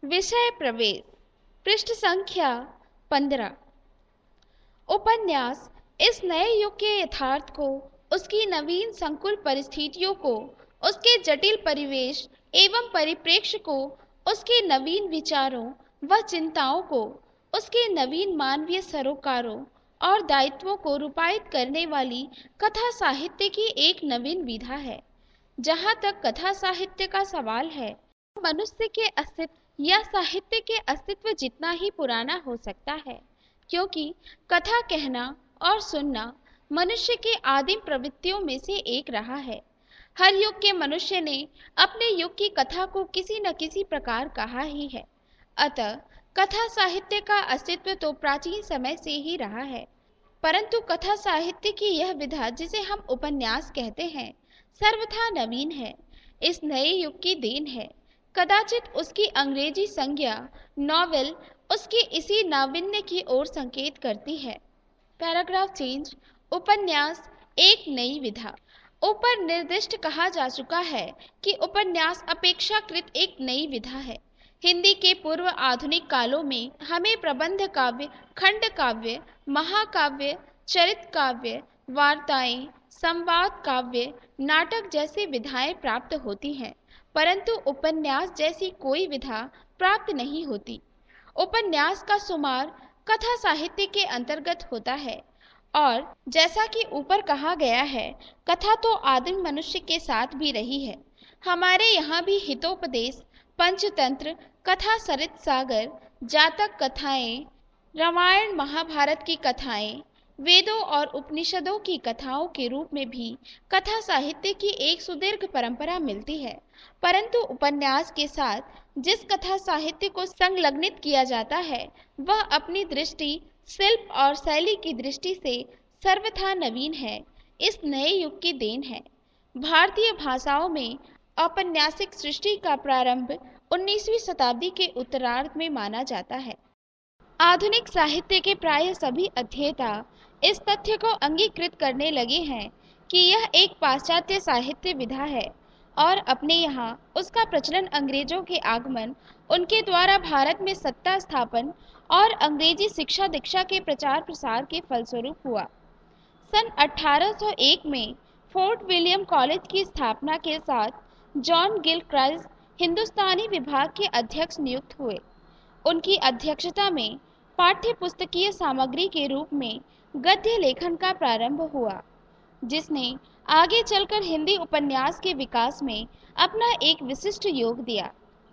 विषय प्रवेश। पृष्ठ संख्या 15। उपन्यास इस नए युग के यथार्थ को, उसकी नवीन संकुल परिस्थितियों को, उसके जटिल परिवेश एवं परिप्रेक्ष्य को, उसके नवीन विचारों व चिंताओं को, उसके नवीन मानवीय सरोकारों और दायित्वों को रूपायित करने वाली कथा साहित्य की एक नवीन विधा है। जहाँ तक कथा साहित्य का सवाल है, मनुष्य के अस्तित्व या साहित्य के अस्तित्व जितना ही पुराना हो सकता है, क्योंकि कथा कहना और सुनना मनुष्य की आदिम प्रवृत्तियों में से एक रहा है। हर युग के मनुष्य ने अपने युग की कथा को किसी न किसी प्रकार कहा ही है। अतः कथा साहित्य का अस्तित्व तो प्राचीन समय से ही रहा है, परंतु कथा साहित्य की यह विधा, जिसे हम उपन्यास कहते हैं, सर्वथा नवीन है, इस नए युग की देन है। कदाचित उसकी अंग्रेजी संज्ञा नॉवेल उसकी इसी नावीन्य की ओर संकेत करती है। Paragraph change. उपन्यास एक नई विधा। ऊपर निर्दिष्ट कहा जा चुका है कि उपन्यास अपेक्षाकृत एक नई विधा है। हिंदी के पूर्व आधुनिक कालों में हमें प्रबंध काव्य, खंड काव्य, महाकाव्य, चरित काव्य, वार्ताएं, संवाद काव्य, नाटक जैसी विधाएं प्राप्त होती हैं, परंतु उपन्यास जैसी कोई विधा प्राप्त नहीं होती। उपन्यास का शुमार कथा साहित्य के अंतर्गत होता है, और जैसा कि ऊपर कहा गया है, कथा तो आदिम मनुष्य के साथ भी रही है। हमारे यहाँ भी हितोपदेश, पंचतंत्र, कथा सरित सागर, जातक कथाएं, रामायण महाभारत की कथाएं, वेदों और उपनिषदों की कथाओं के रूप में भी कथा साहित्य की एक सुदीर्घ परंपरा मिलती है, परंतु उपन्यास के साथ जिस कथा साहित्य को संलग्नित किया जाता है, वह अपनी दृष्टि, शिल्प और शैली की दृष्टि से सर्वथा नवीन है, इस नए युग की देन है। भारतीय भाषाओं में औपन्यासिक सृष्टि का प्रारंभ 19वीं शताब्दी के उत्तरार्ध में माना जाता है। आधुनिक साहित्य के प्राय सभी अध्येता इस तथ्य को अंगीकृत करने लगे हैं कि यह एक पाश्चात्य साहित्य विधा है, और अपने यहाँ उसका प्रचलन अंग्रेजों के आगमन, उनके द्वारा भारत में सत्ता स्थापन और अंग्रेजी शिक्षा दीक्षा के प्रचार प्रसार के फलस्वरूप हुआ। सन 1801 में फोर्ट विलियम कॉलेज की स्थापना के साथ जॉन गिलक्राइस्ट हिंदुस्तानी विभाग के अध्यक्ष नियुक्त हुए। उनकी अध्यक्षता में पाठ्य पुस्तकीय सामग्री के रूप में गद्य लेखन का प्रारंभ हुआ, जिसने आगे चलकर हिंदी उपन्यास के विकास में अपना एक विशिष्ट योग दिया।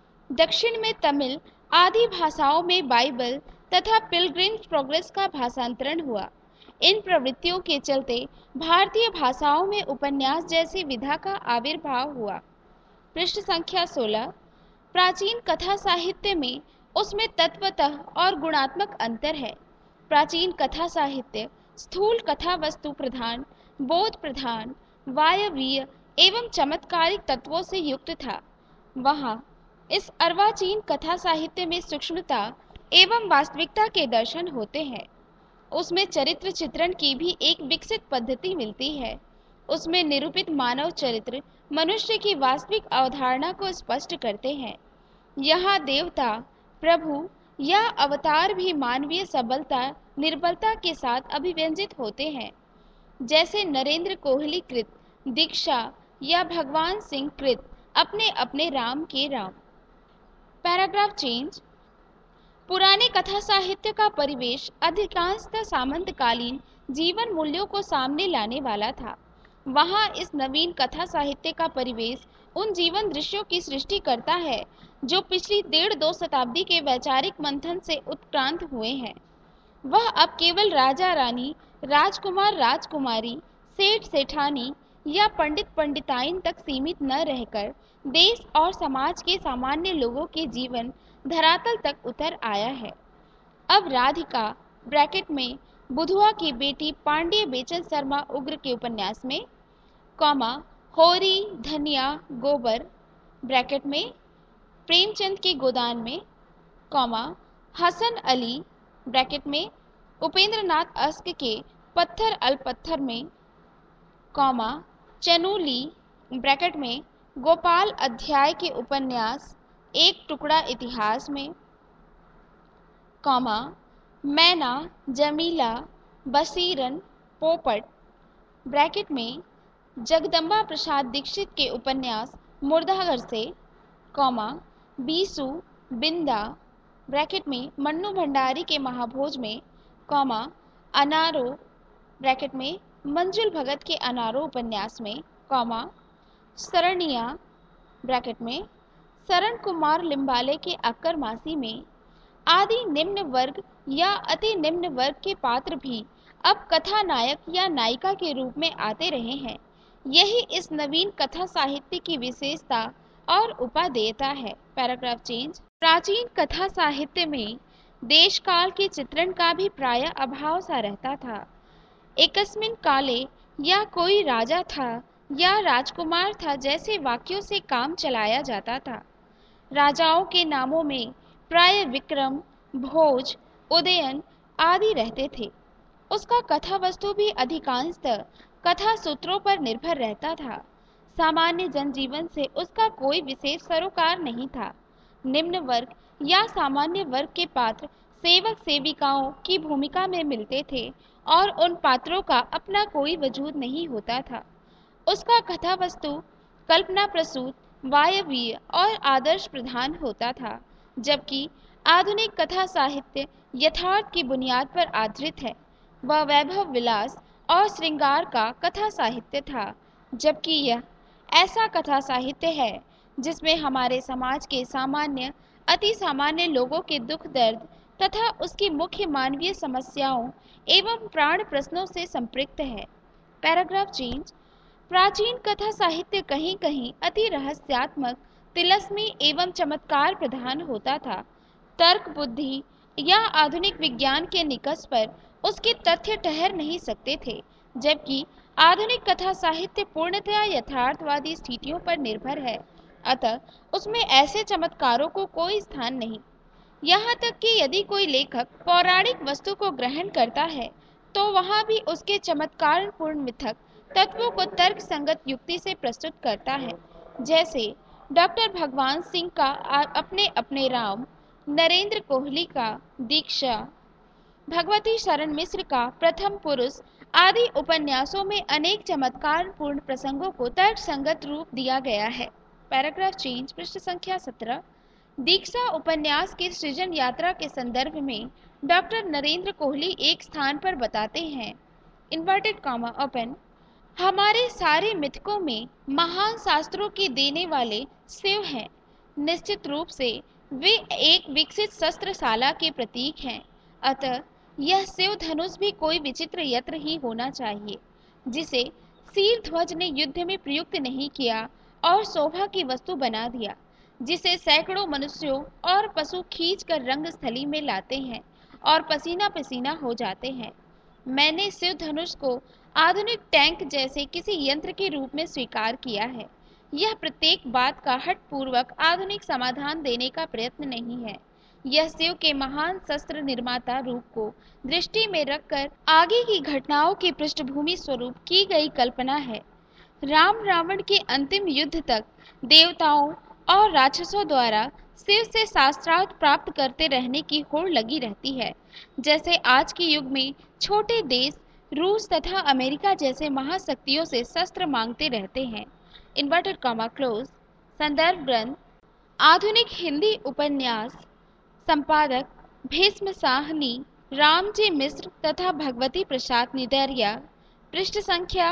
दक्षिण में तमिल आदि भाषाओं में बाइबल तथा पिलग्रिम्स प्रोग्रेस का भाषांतरण हुआ। इन प्रवृत्तियों के चलते भारतीय भाषाओं में उपन्यास जैसी विधा का आविर्भाव हुआ। पृष्ठ संख्या 16। प्राचीन कथा साहित्य में उसमें तत्वतः और गुणात्मक अंतर है। प्राचीन कथा साहित्य स्थूल कथा वस्तु प्रधान, बोध प्रधान, वायवीय एवं चमत्कारिक तत्वों से युक्त था। वहाँ इस अर्वाचीन कथा साहित्य में सूक्ष्मता एवं वास्तविकता के दर्शन होते हैं। उसमें चरित्र चित्रण की भी एक विकसित पद्धति मिलती है। उसमें निरूपित मानव चरित्र मनुष्य की वास्तविक अवधारणा को स्पष्ट करते हैं। यहाँ देवता, प्रभु या अवतार भी मानवीय सबलता निर्बलता के साथ अभिव्यंजित होते हैं, जैसे नरेंद्र कोहली कृत दीक्षा या भगवान सिंह कृत अपने अपने राम के राम। Paragraph change. पुराने कथा साहित्य का परिवेश अधिकांशतः सामंतकालीन जीवन मूल्यों को सामने लाने वाला था। वहाँ इस नवीन कथा साहित्य का परिवेश उन जीवन दृश्यों की सृष्टि करता है जो पिछली 1.5-2 शताब्दी के वैचारिक मंथन से उत्क्रांत हुए हैं। वह अब केवल राजा रानी, राजकुमार राजकुमारी, सेठ सेठानी या पंडित पंडिताइन तक सीमित न रहकर देश और समाज के सामान्य लोगों के जीवन धरातल तक उतर आया है। अब राधिका ब्रैकेट में बुधुआ की बेटी पांड्य बेचन शर्मा उग्र के उपन्यास में, कॉमा, होरी धनिया गोबर ब्रैकेट में प्रेमचंद के गोदान में, कॉमा, हसन अली ब्रैकेट में उपेंद्रनाथ अस्क के पत्थर अल पत्थर में, कॉमा, चनुली ब्रैकेट में गोपाल अध्याय के उपन्यास एक टुकड़ा इतिहास में, कॉमा, मैना, जमीला, बसीरन, पोपट, ब्रैकेट में जगदम्बा प्रसाद दीक्षित के उपन्यास मुर्दाघर से, कॉमा, बीसू, बिंदा, ब्रैकेट में मन्नू भंडारी के महाभोज में, कॉमा, अनारो, ब्रैकेट में मंजुल भगत के अनारो उपन्यास में, कॉमा, सरनिया, ब्रैकेट में शरण कुमार लिम्बाले के अक्कर मासी में, आदि निम्न वर्ग या अति निम्न वर्ग के पात्र भी अब कथा नायक या नायिका के रूप में आते रहे हैं। यही इस नवीन कथा साहित्य की विशेषता और उपादेयता है। Paragraph change. प्राचीन कथा साहित्य में देश काल के चित्रण का भी प्रायः अभाव सा रहता था। एकस्मिन काले या कोई राजा था या राजकुमार था जैसे वाक्यों से काम चलाया जाता था। राजाओं के नामों में प्राय विक्रम, भोज, उदयन आदि रहते थे। उसका कथा वस्तु भी अधिकांशतः कथा सूत्रों पर निर्भर रहता था। सामान्य जनजीवन से उसका कोई विशेष सरोकार नहीं था। निम्न वर्ग या सामान्य वर्ग के पात्र सेवक सेविकाओं की भूमिका में मिलते थे और उन पात्रों का अपना कोई वजूद नहीं होता था। उसका कथा वस्तु कल्पना प्रसूत, वायवीय और आदर्श प्रधान होता था, जबकि आधुनिक कथा साहित्य यथार्थ की बुनियाद पर आधारित है। वह वैभव विलास और श्रृंगार का कथा साहित्य था, जबकि यह ऐसा कथा साहित्य है जिसमें हमारे समाज के सामान्य अति सामान्य लोगों के दुख दर्द तथा उसकी मुख्य मानवीय समस्याओं एवं प्राण प्रश्नों से संपृक्त है। Paragraph change. प्राचीन कथा साहित्य कहीं कहीं अति रहस्यात्मक, तिलस्मी एवं चमत्कार प्रधान होता था। तर्क बुद्धि या आधुनिक विज्ञान के निकष पर उसके तथ्य ठहर नहीं सकते थे, जबकि आधुनिक कथा साहित्य पूर्णतया यथार्थवादी स्थितियों पर निर्भर है, अतः उसमें ऐसे चमत्कारों को कोई स्थान नहीं। यहाँ तक कि यदि कोई लेखक पौराणिक वस्तु को ग्रहण करता है तो वहाँ भी उसके चमत्कारपूर्ण मिथक तत्वों को तर्क संगत युक्ति से प्रस्तुत करता है, जैसे डॉक्टर भगवान सिंह का अपने अपने राम, नरेंद्र कोहली का दीक्षा, भगवती शरण मिश्र का प्रथम पुरुष आदि उपन्यासों में अनेक चमत्कारपूर्ण प्रसंगों को तर्क संगत रूप दिया गया है। Paragraph change. पृष्ठ संख्या 17। दीक्षा उपन्यास की सृजन यात्रा के संदर्भ में डॉक्टर नरेंद्र कोहली एक स्थान पर बताते हैं, इन्वर्टेड कॉमा ओपन, हमारे सारे मिथकों में महान शास्त्रों के देने वाले शिव हैं। निश्चित रूप से वे एक विकसित शस्त्रशाला के प्रतीक हैं, अतः यह शिव धनुष भी कोई विचित्र यंत्र ही होना चाहिए जिसे शीरध्वज ने युद्ध में प्रयुक्त नहीं किया और शोभा की वस्तु बना दिया, जिसे सैकड़ों मनुष्यों और पशु खींचकर रंगस्थली में लाते हैं और पसीना पसीना हो जाते हैं। मैंने शिव धनुष को आधुनिक टैंक जैसे किसी यंत्र के रूप में स्वीकार किया है। यह प्रत्येक बात का हठपूर्वक आधुनिक समाधान देने का प्रयत्न नहीं है। यह शिव के महान शस्त्र निर्माता रूप को दृष्टि में रखकर आगे की घटनाओं की पृष्ठभूमि स्वरूप की गई कल्पना है। राम रावण के अंतिम युद्ध तक देवताओं और राक्षसों द्वारा शिव से शास्त्रार्थ प्राप्त करते रहने की होड़ लगी रहती है, जैसे आज के युग में छोटे देश रूस तथा अमेरिका जैसे महाशक्तियों से शस्त्र मांगते रहते हैं। Inverted comma close. संदर्भ ग्रंथ आधुनिक हिंदी उपन्यास, संपादक भीष्म साहनी, रामजी मिश्र तथा भगवती प्रसाद निदैरिया, पृष्ठ संख्या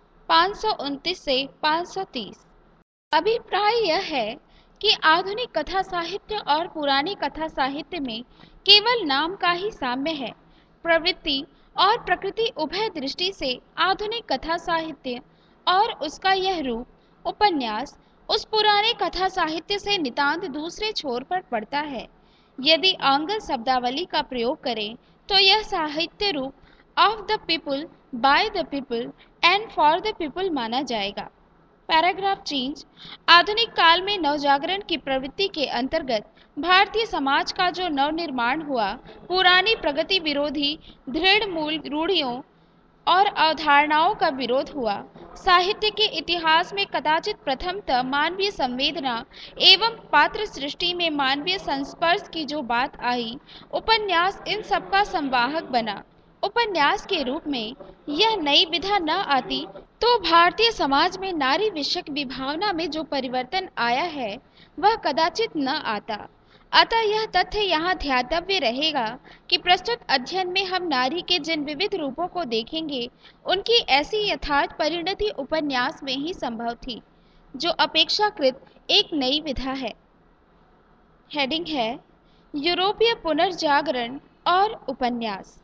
529 से 530। अभिप्राय यह है कि आधुनिक कथा साहित्य और पुरानी कथा साहित्य में केवल नाम का ही साम्य है। प्रवृत्ति और प्रकृति उभय दृष्टि से आधुनिक कथा साहित्य और उसका यह रूप उपन्यास उस पुराने कथा साहित्य से नितांत दूसरे छोर पर पड़ता है। यदि आंग्ल शब्दावली का प्रयोग करें तो यह साहित्य रूप of the people, by the people and for the people माना जाएगा। Paragraph change. आधुनिक काल में नवजागरण की प्रवृत्ति के अंतर्गत भारतीय समाज का जो नवनिर्माण हुआ, पुरानी प्रगति विरोधी दृढ़ मूल रूढ़ियों और अवधारणाओं का विरोध हुआ, साहित्य के इतिहास में कदाचित प्रथमतः मानवीय संवेदना एवं पात्र सृष्टि में मानवीय संस्पर्श की जो बात आई, उपन्यास इन सबका संवाहक बना। उपन्यास के रूप में यह नई विधा न आती तो भारतीय समाज में नारी विषयक विभावना में जो परिवर्तन आया है वह कदाचित न आता। अतः यह तथ्य यहाँ ध्यातव्य रहेगा कि प्रस्तुत अध्ययन में हम नारी के जिन विविध रूपों को देखेंगे, उनकी ऐसी यथार्थ परिणति उपन्यास में ही संभव थी, जो अपेक्षाकृत एक नई विधा है। हेडिंग है यूरोपीय पुनर्जागरण और उपन्यास।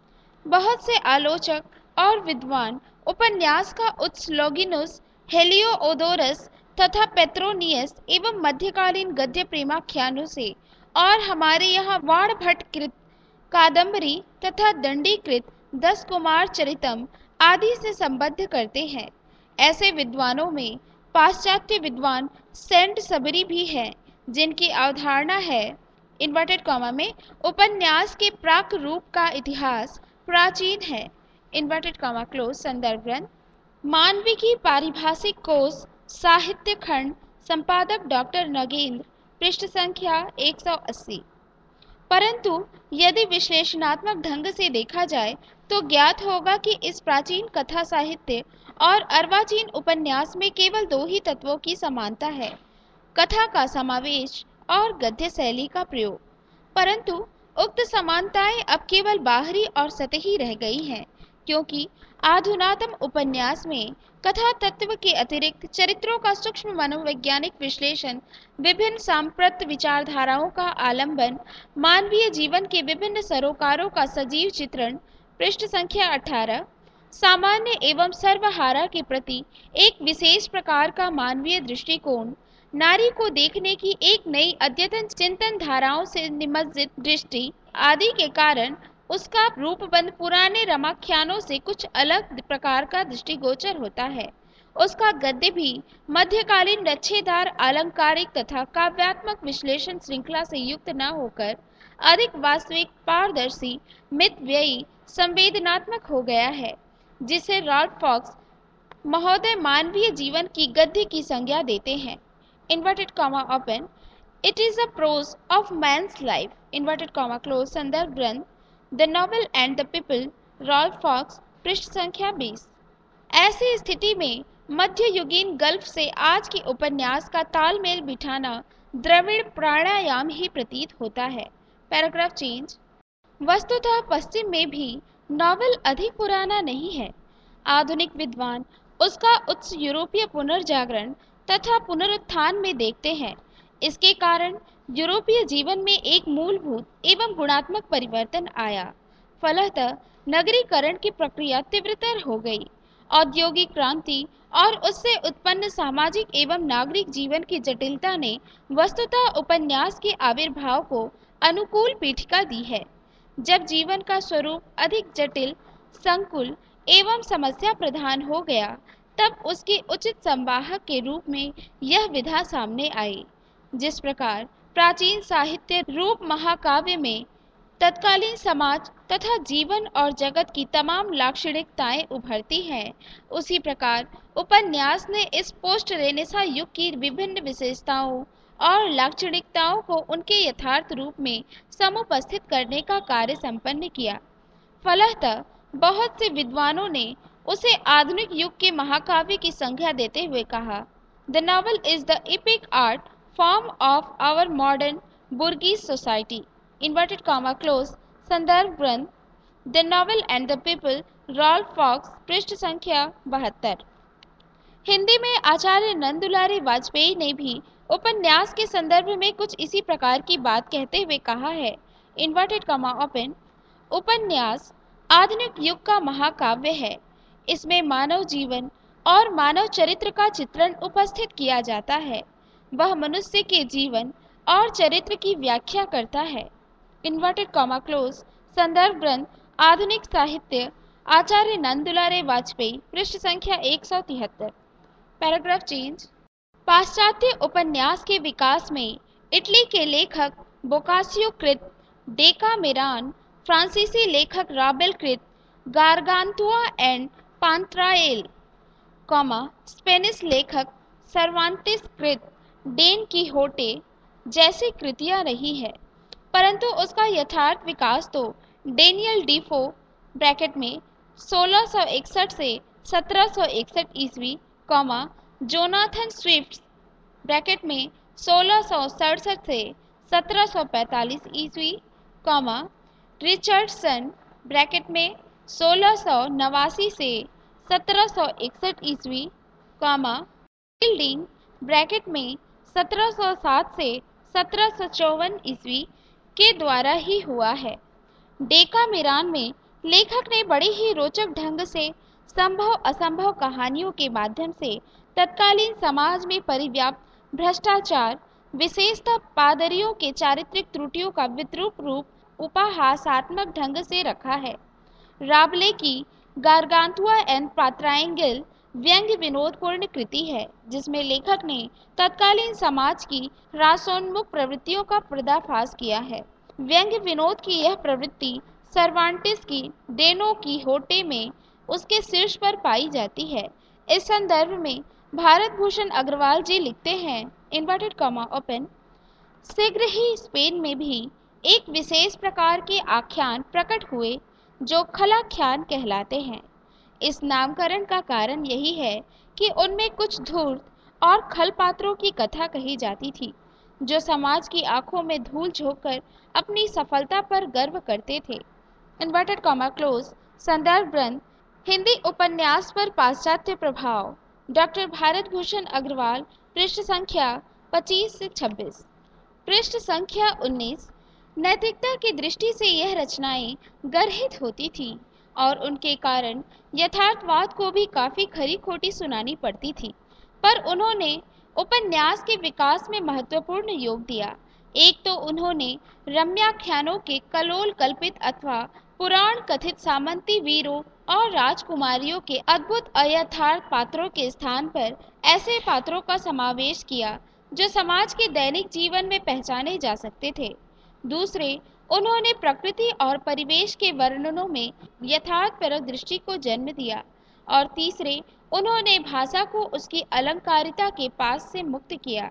बहुत से आलोचक और विद्वान उपन्यास का उत्सलोगिनुस, हेलियोओदोरस तथा पेट्रोनियस एवं मध्यकालीन गद्य प्रेमाख्यानों से और हमारे यहाँ वाणभट्ट कृत कादम्बरी तथा दंडीकृत 10 कुमार चरितम आदि से संबद्ध करते हैं। ऐसे विद्वानों में पाश्चात्य विद्वान सेंट सबरी भी हैं, जिनकी अवधारणा है इन्वर्टेड कॉमा में उपन्यास के प्राक रूप का इतिहास प्राचीन है इन्वर्टेड कॉमा क्लोज संदर्भ ग्रंथ मानविकी पारिभाषिक कोश साहित्य खंड संपादक डॉक्टर नगेंद्र पृष्ठ संख्या 180। परंतु यदि विश्लेषणात्मक ढंग से देखा जाए तो ज्ञात होगा कि इस प्राचीन कथा साहित्य और अर्वाचीन उपन्यास में केवल 2 ही तत्वों की समानता है, कथा का समावेश और गद्य शैली का प्रयोग। परंतु उक्त समानताएं अब केवल बाहरी और सतही रह गई हैं, क्योंकि आधुनातम उपन्यास में कथा तत्व के अतिरिक्त चरित्रों का सूक्ष्म मनोवैज्ञानिक विश्लेषण, विभिन्न सांप्रत विचारधाराओं का आलंबन, मानवीय जीवन के विभिन्न सरोकारों का सजीव चित्रण पृष्ठ संख्या 18, सामान्य एवं सर्वहारा के प्रति एक विशेष प्रकार का मानवीय दृष्टिकोण, नारी को देखने की एक नई अद्यतन चिंतन धाराओं से निमज्जित दृष्टि आदि के कारण उसका रूपबंध पुराने रमाख्यानों से कुछ अलग प्रकार का दृष्टिगोचर होता है। उसका गद्य भी मध्यकालीन रच्छेदार अलंकारिक तथा काव्यात्मक विश्लेषण श्रृंखला से युक्त न होकर अधिक वास्तविक, पारदर्शी, मितव्ययी, संवेदनात्मक हो गया है, जिसे रॉल्फ फॉक्स महोदय मानवीय जीवन की गद्य की संज्ञा देते हैं inverted comma open it is a prose of man's life inverted comma close संदर्भ ग्रंथ the novel and the people Ralph Fox पृष्ठ संख्या 20। ऐसी स्थिति में मध्ययुगीन गल्फ से आज के उपन्यास का तालमेल बिठाना द्रविड़ प्राणायाम ही प्रतीत होता है। Paragraph change. वस्तुतः पश्चिम में भी नॉवेल अधिक पुराना नहीं है। आधुनिक विद्वान उसका उत्स यूरोपीय पुनर्जागरण तथा पुनरुत्थान में देखते हैं। इसके कारण यूरोपीय जीवन में एक मूलभूत एवं गुणात्मक परिवर्तन आया। फलतः नगरीकरण की प्रक्रिया तीव्रतर हो गई। औद्योगिक क्रांति और उससे उत्पन्न सामाजिक एवं नागरिक जीवन की जटिलता ने वस्तुतः उपन्यास के आविर्भाव को अनुकूल पीठिका दी है। जब जीवन का स्वरूप अधिक जटिल, संकुल एवं समस्या प्रधान हो गया, तब उसके उचित संवाहक के रूप में यह विधा सामने आई। जिस प्रकार प्राचीन साहित्य रूप महाकाव्य में तत्कालीन समाज तथा जीवन और जगत की तमाम लाक्षणिकताएं उभरती हैं, उसी प्रकार उपन्यास ने इस पोस्ट रेनेसा युग की विभिन्न विशेषताओं और लाक्षणिकताओं को उनके यथार्थ रूप में समुपस्थित करने का कार्य संपन्न किया। फलतः बहुत से विद्वानों ने उसे आधुनिक युग के महाकाव्य की संज्ञा देते हुए कहा, the novel is the epic art form of our modern bourgeois society inverted comma close संदर्भ ग्रंथ the novel and the people Ralph Fox पृष्ठ संख्या 72। हिंदी में आचार्य नंदुलारी वाजपेयी ने भी उपन्यास के संदर्भ में कुछ इसी प्रकार की बात कहते हुए कहा है इन्वर्टेड कॉमा ओपन उपन्यास आधुनिक युग का महाकाव्य है। इसमें मानव जीवन और मानव चरित्र का चित्रण उपस्थित किया जाता है। वह मनुष्य के जीवन और चरित्र की व्याख्या करता है इन्वर्टेड कॉमा क्लोज संदर्भ ग्रंथ आधुनिक साहित्य आचार्य नंदुलारे वाजपेयी पृष्ठ संख्या 173। Paragraph change. पाश्चात्य उपन्यास के विकास में इटली के लेखक बोकासियो कृत डेकामेरॉन, फ्रांसीसी लेखक राबेल कृत गारगांतुआ एंड पांत्राएल, स्पेनिश लेखक सर्वांटिस कृत डेन कीहोटे जैसी कृतियां रही है, परंतु उसका यथार्थ विकास तो डेनियल डीफो ब्रैकेट में 1661 से 1761 ईस्वी, जोनाथन स्विफ्ट ब्रैकेट में 1667 से 1745 ईस्वी, रिचर्डसन ब्रैकेट में 1689 से 1761 ईस्वी, फील्डिंग ब्रैकेट में 1707 से 1754 ईस्वी के द्वारा ही हुआ है। डेकामेरॉन में लेखक ने बड़े ही रोचक ढंग से संभव असंभव कहानियों के माध्यम से तत्कालीन समाज में परिव्याप्त भ्रष्टाचार, विशेषतः पादरियों के चारित्रिक त्रुटियों का विद्रूप रूप उपहासात्मक ढंग से रखा है। राबले की गारगांतुआ एंड पात्राएंगल व्यंग्य विनोदपूर्ण कृति है, जिसमें लेखक ने तत्कालीन समाज की रासोन्मुख प्रवृत्तियों का पर्दाफाश किया है। व्यंग्य विनोद की यह प्रवृत्ति सर्वांटिस की डेनो कीहोटे में उसके शीर्ष पर पाई जाती है। इस संदर्भ में भारत भूषण अग्रवाल जी लिखते हैं, इन्वर्टेड कॉमा ओपन, शीघ्र ही स्पेन में भी एक विशेष प्रकार के आख्यान प्रकट हुए जो खलाख्यान कहलाते हैं। इस नामकरण का कारण यही है कि उनमें कुछ धूर्त और खल पात्रों की कथा कही जाती थी, जो समाज की आंखों में धूल झोंककर अपनी सफलता पर गर्व करते थे। Inverted comma close. संदर्भ ग्रंथ हिंदी उपन्यास पर पाश्चात्य प्रभाव, डॉक्टर भारत भूषण अग्रवाल, पृष्ठ संख्या 25 से 26। पृष्ठ संख्या 19। नैतिकता की दृष्टि से यह रचनाएं गर्हित होती थीं और उनके कारण यथार्थवाद को भी काफी खरी खोटी सुनानी पड़ती थी, पर उन्होंने उपन्यास के विकास में महत्वपूर्ण योग दिया। एक तो उन्होंने रम्याख्यानों के कलोल कल्पित अथवा पुराण कथित सामंती वीरों और राजकुमारियों के अद्भुत अयथार्थ पात्रों के स्थान पर ऐसे पात्रों का समावेश किया जो समाज के दैनिक जीवन में पहचाने जा सकते थे। दूसरे, उन्होंने प्रकृति और परिवेश के वर्णनों में यथार्थपरक दृष्टि को जन्म दिया। और तीसरे, उन्होंने भाषा को उसकी अलंकारिता के पास से मुक्त किया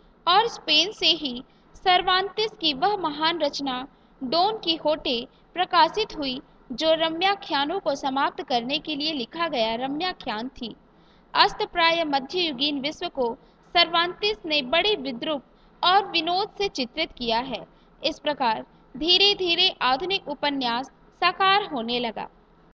और स्पेन से ही सर्वांतिस की वह महान रचना डॉन कीहोटे प्रकाशित हुई, जो रम्याख्यानों को समाप्त करने के लिए लिखा गया रम्याख्यान थी। अस्तप्राय मध्ययुगीन विश्व को सर्वांतिस ने बड़े विद्रूप और विनोद से चित्रित किया है। इस प्रकार धीरे धीरे आधुनिक उपन्यास साकार होने लगा।